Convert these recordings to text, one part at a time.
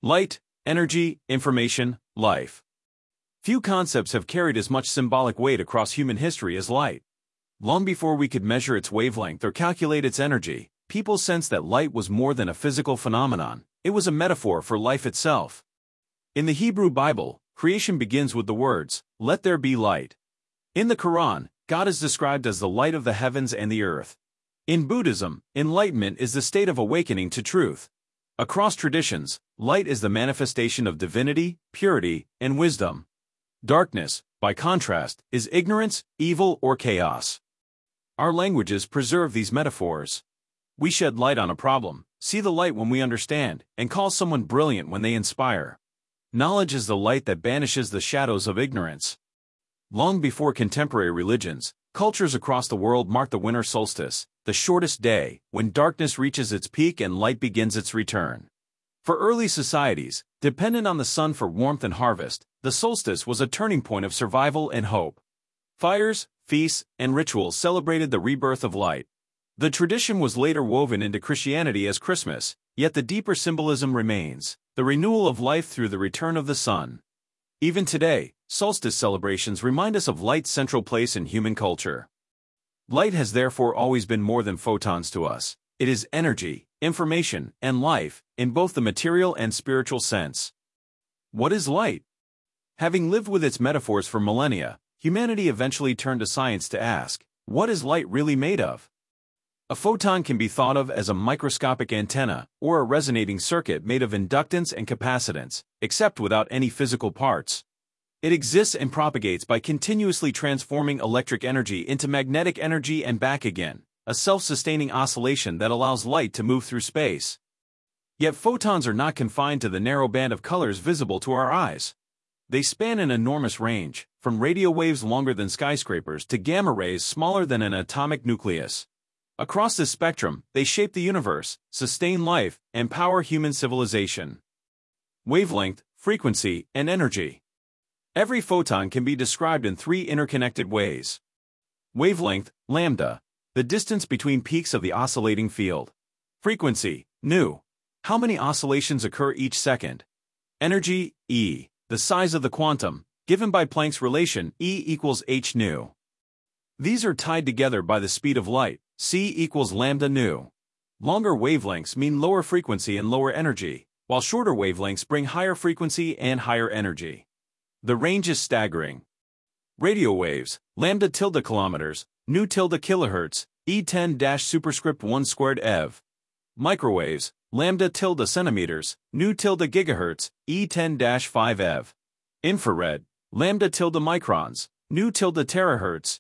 Light, energy, information, life. Few concepts have carried as much symbolic weight across human history as light. Long before we could measure its wavelength or calculate its energy, people sensed that light was more than a physical phenomenon. It was a metaphor for life itself. In the Hebrew Bible, creation begins with the words, "Let there be light." In the Quran, God is described as the light of the heavens and the earth. In Buddhism, enlightenment is the state of awakening to truth. Across traditions, light is the manifestation of divinity, purity, and wisdom. Darkness, by contrast, is ignorance, evil, or chaos. Our languages preserve these metaphors. We shed light on a problem, see the light when we understand, and call someone brilliant when they inspire. Knowledge is the light that banishes the shadows of ignorance. Long before contemporary religions, cultures across the world mark the winter solstice, the shortest day, when darkness reaches its peak and light begins its return. For early societies, dependent on the sun for warmth and harvest, the solstice was a turning point of survival and hope. Fires, feasts, and rituals celebrated the rebirth of light. The tradition was later woven into Christianity as Christmas, yet the deeper symbolism remains, the renewal of life through the return of the sun. Even today, solstice celebrations remind us of light's central place in human culture. Light has therefore always been more than photons to us. It is energy, information, and life, in both the material and spiritual sense. What is light? Having lived with its metaphors for millennia, humanity eventually turned to science to ask, what is light really made of? A photon can be thought of as a microscopic antenna, or a resonating circuit made of inductance and capacitance, except without any physical parts. It exists and propagates by continuously transforming electric energy into magnetic energy and back again, a self-sustaining oscillation that allows light to move through space. Yet photons are not confined to the narrow band of colors visible to our eyes. They span an enormous range, from radio waves longer than skyscrapers to gamma rays smaller than an atomic nucleus. Across this spectrum, they shape the universe, sustain life, and power human civilization. Wavelength, frequency, and energy. Every photon can be described in three interconnected ways. Wavelength, lambda, the distance between peaks of the oscillating field. Frequency, nu, how many oscillations occur each second. Energy, E, the size of the quantum, given by Planck's relation E equals h nu. These are tied together by the speed of light, c equals lambda nu. Longer wavelengths mean lower frequency and lower energy, while shorter wavelengths bring higher frequency and higher energy. The range is staggering. Radio waves, lambda tilde kilometers, nu tilde kilohertz, E10 superscript 1 squared eV. Microwaves, lambda tilde centimeters, nu tilde gigahertz, E10 5 eV. Infrared, lambda tilde microns, nu tilde terahertz,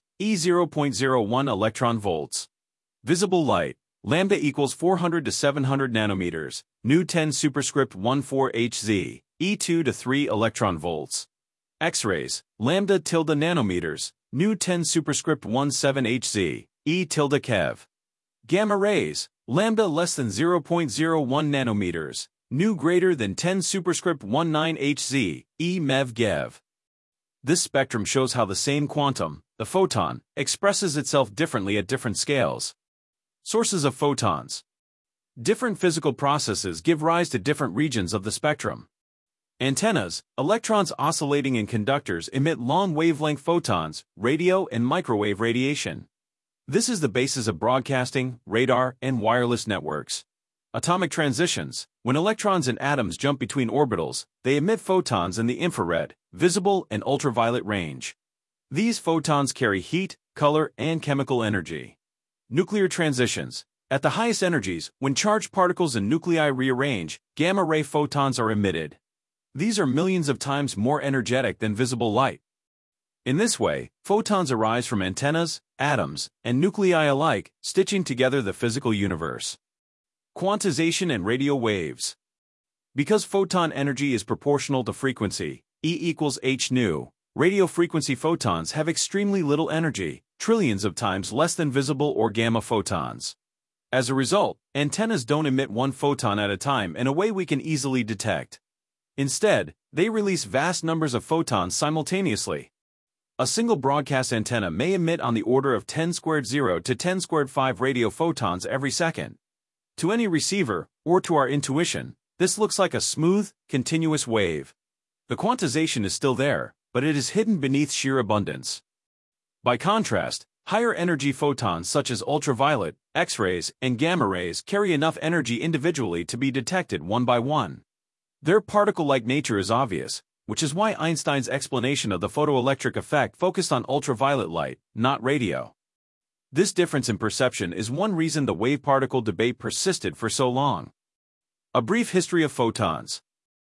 E0.01 electron volts. Visible light, lambda equals 400 to 700 nanometers, nu 10 superscript 14 Hz, E2 to 3 electron volts. X-rays, lambda tilde nanometers, nu 10 superscript 17 Hz, E tilde keV. Gamma rays, lambda less than 0.01 nanometers, nu greater than 10 superscript 19 Hz, E mev gev. This spectrum shows how the same quantum, the photon, expresses itself differently at different scales. Sources of photons. Different physical processes give rise to different regions of the spectrum. Antennas, electrons oscillating in conductors emit long wavelength photons, radio and microwave radiation. This is the basis of broadcasting, radar, and wireless networks. Atomic transitions, when electrons and atoms jump between orbitals, they emit photons in the infrared, visible, and ultraviolet range. These photons carry heat, color, and chemical energy. Nuclear transitions. At the highest energies, when charged particles and nuclei rearrange, gamma-ray photons are emitted. These are millions of times more energetic than visible light. In this way, photons arise from antennas, atoms, and nuclei alike, stitching together the physical universe. Quantization and radio waves. Because photon energy is proportional to frequency, E equals h nu, radio frequency photons have extremely little energy, trillions of times less than visible or gamma photons. As a result, antennas don't emit one photon at a time in a way we can easily detect. Instead, they release vast numbers of photons simultaneously. A single broadcast antenna may emit on the order of 10 squared 0 to 10 squared 5 radio photons every second. To any receiver, or to our intuition, This looks like a smooth, continuous wave. The quantization is still there, but it is hidden beneath sheer abundance. By contrast, higher energy photons such as ultraviolet, X-rays, and gamma rays carry enough energy individually to be detected one by one. Their particle-like nature is obvious, which is why Einstein's explanation of the photoelectric effect focused on ultraviolet light, not radio. This difference in perception is one reason the wave-particle debate persisted for so long. A brief history of photons.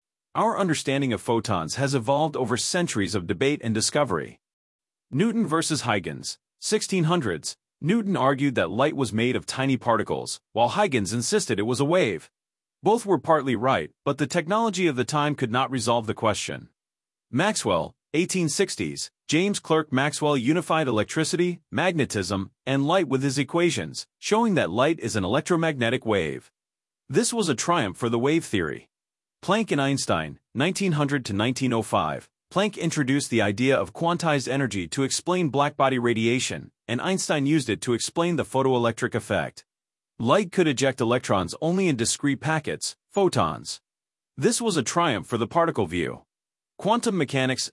Our understanding of photons has evolved over centuries of debate and discovery. Newton versus Huygens, 1600s. Newton argued that light was made of tiny particles, while Huygens insisted it was a wave. Both were partly right, but the technology of the time could not resolve the question. Maxwell, 1860s. James Clerk Maxwell unified electricity, magnetism, and light with his equations, showing that light is an electromagnetic wave. This was a triumph for the wave theory. Planck and Einstein, 1900 to 1905. Planck introduced the idea of quantized energy to explain blackbody radiation, and Einstein used it to explain the photoelectric effect. Light could eject electrons only in discrete packets, photons. This was a triumph for the particle view. Quantum mechanics,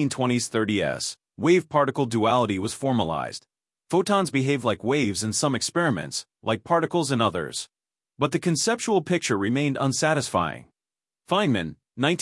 1920s-30s. Wave-particle duality was formalized. Photons behave like waves in some experiments, like particles in others. But the conceptual picture remained unsatisfying. Feynman,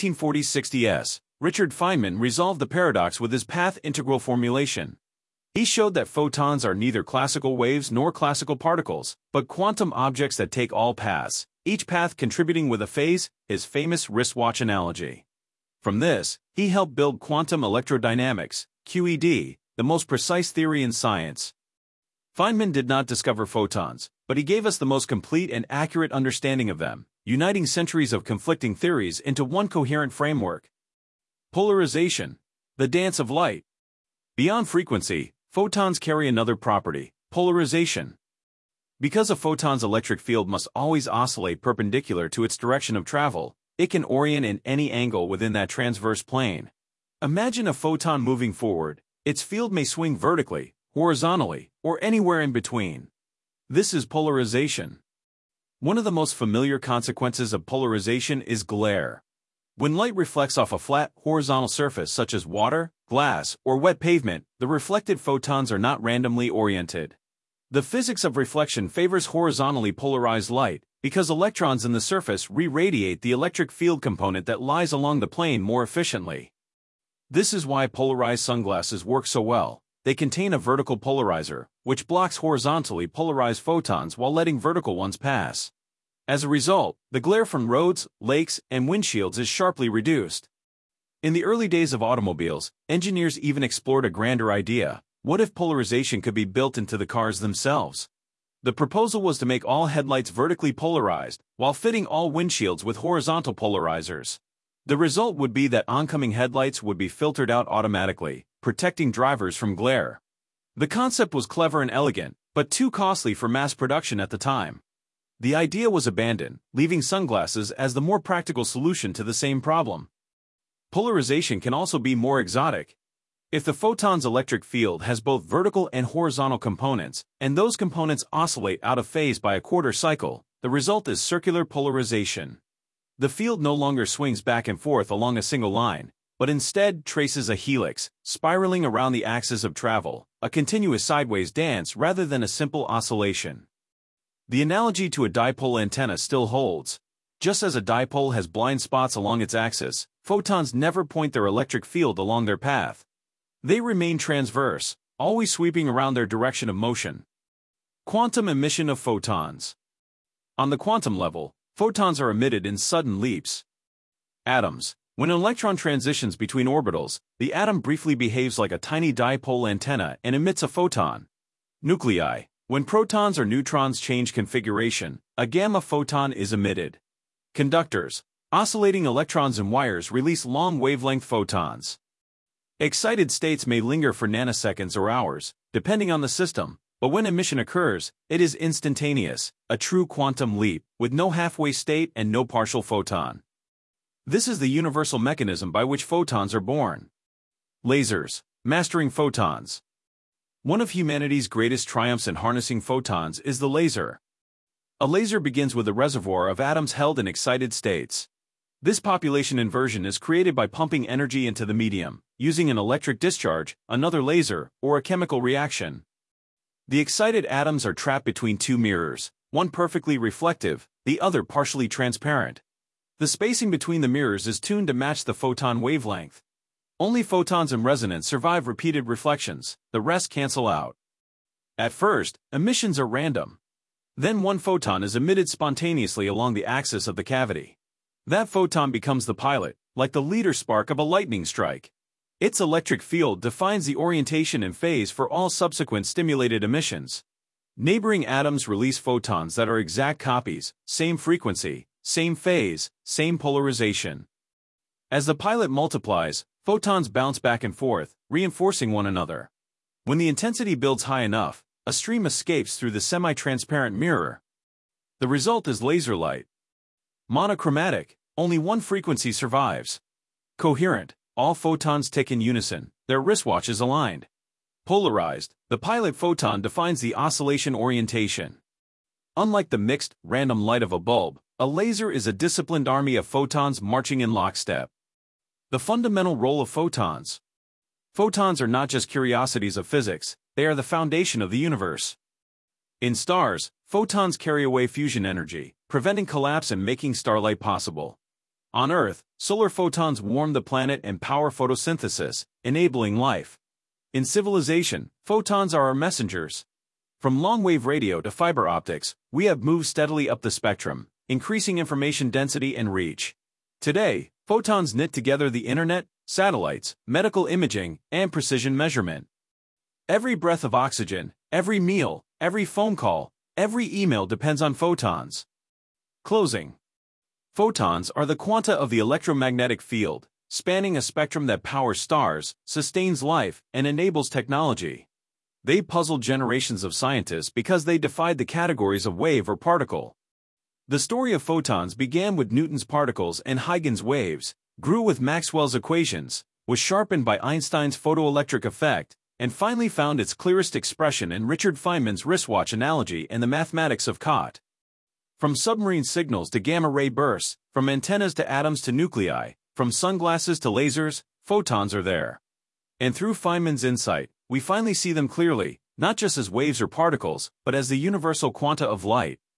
1940s-60s. Richard Feynman resolved the paradox with his path integral formulation. He showed that photons are neither classical waves nor classical particles, but quantum objects that take all paths, each path contributing with a phase, his famous wristwatch analogy. From this, he helped build quantum electrodynamics, QED, the most precise theory in science. Feynman did not discover photons, but he gave us the most complete and accurate understanding of them, uniting centuries of conflicting theories into one coherent framework. Polarization, the dance of light. Beyond frequency, photons carry another property, polarization. Because a photon's electric field must always oscillate perpendicular to its direction of travel, it can orient in any angle within that transverse plane. Imagine a photon moving forward. Its field may swing vertically, horizontally, or anywhere in between. This is polarization. One of the most familiar consequences of polarization is glare. When light reflects off a flat, horizontal surface such as water, glass, or wet pavement, the reflected photons are not randomly oriented. The physics of reflection favors horizontally polarized light, because electrons in the surface re-radiate the electric field component that lies along the plane more efficiently. This is why polarized sunglasses work so well. They contain a vertical polarizer, which blocks horizontally polarized photons while letting vertical ones pass. As a result, the glare from roads, lakes, and windshields is sharply reduced. In the early days of automobiles, engineers even explored a grander idea. What if polarization could be built into the cars themselves? The proposal was to make all headlights vertically polarized, while fitting all windshields with horizontal polarizers. The result would be that oncoming headlights would be filtered out automatically, protecting drivers from glare. The concept was clever and elegant, but too costly for mass production at the time. The idea was abandoned, leaving sunglasses as the more practical solution to the same problem. Polarization can also be more exotic. If the photon's electric field has both vertical and horizontal components, and those components oscillate out of phase by a quarter cycle, the result is circular polarization. The field no longer swings back and forth along a single line, but instead traces a helix, spiraling around the axis of travel, a continuous sideways dance rather than a simple oscillation. The analogy to a dipole antenna still holds. Just as a dipole has blind spots along its axis, photons never point their electric field along their path. They remain transverse, always sweeping around their direction of motion. Quantum emission of photons. On the quantum level, photons are emitted in sudden leaps. Atoms. When an electron transitions between orbitals, the atom briefly behaves like a tiny dipole antenna and emits a photon. Nuclei. When protons or neutrons change configuration, a gamma photon is emitted. Conductors. Oscillating electrons in wires release long wavelength photons. Excited states may linger for nanoseconds or hours, depending on the system, but when emission occurs, it is instantaneous, a true quantum leap, with no halfway state and no partial photon. This is the universal mechanism by which photons are born. Lasers. Mastering photons. One of humanity's greatest triumphs in harnessing photons is the laser. A laser begins with a reservoir of atoms held in excited states. This population inversion is created by pumping energy into the medium, using an electric discharge, another laser, or a chemical reaction. The excited atoms are trapped between two mirrors, one perfectly reflective, the other partially transparent. The spacing between the mirrors is tuned to match the photon wavelength. Only photons in resonance survive repeated reflections, the rest cancel out. At first, emissions are random. Then one photon is emitted spontaneously along the axis of the cavity. That photon becomes the pilot, like the leader spark of a lightning strike. Its electric field defines the orientation and phase for all subsequent stimulated emissions. Neighboring atoms release photons that are exact copies, same frequency, same phase, same polarization. As the pilot multiplies, photons bounce back and forth, reinforcing one another. When the intensity builds high enough, a stream escapes through the semi-transparent mirror. The result is laser light. Monochromatic, only one frequency survives. Coherent, all photons tick in unison, their wristwatches aligned. Polarized, the pilot photon defines the oscillation orientation. Unlike the mixed, random light of a bulb, a laser is a disciplined army of photons marching in lockstep. The fundamental role of photons. Photons are not just curiosities of physics, they are the foundation of the universe. In stars, photons carry away fusion energy, preventing collapse and making starlight possible. On Earth, solar photons warm the planet and power photosynthesis, enabling life. In civilization, photons are our messengers. From long-wave radio to fiber optics, we have moved steadily up the spectrum, increasing information density and reach. Today, photons knit together the internet, satellites, medical imaging, and precision measurement. Every breath of oxygen, every meal, every phone call, every email depends on photons. Closing. Photons are the quanta of the electromagnetic field, spanning a spectrum that powers stars, sustains life, and enables technology. They puzzled generations of scientists because they defied the categories of wave or particle. The story of photons began with Newton's particles and Huygens waves, grew with Maxwell's equations, was sharpened by Einstein's photoelectric effect, and finally found its clearest expression in Richard Feynman's wristwatch analogy and the mathematics of Cauchy. From submarine signals to gamma-ray bursts, from antennas to atoms to nuclei, from sunglasses to lasers, photons are there. And through Feynman's insight, we finally see them clearly, not just as waves or particles, but as the universal quanta of light.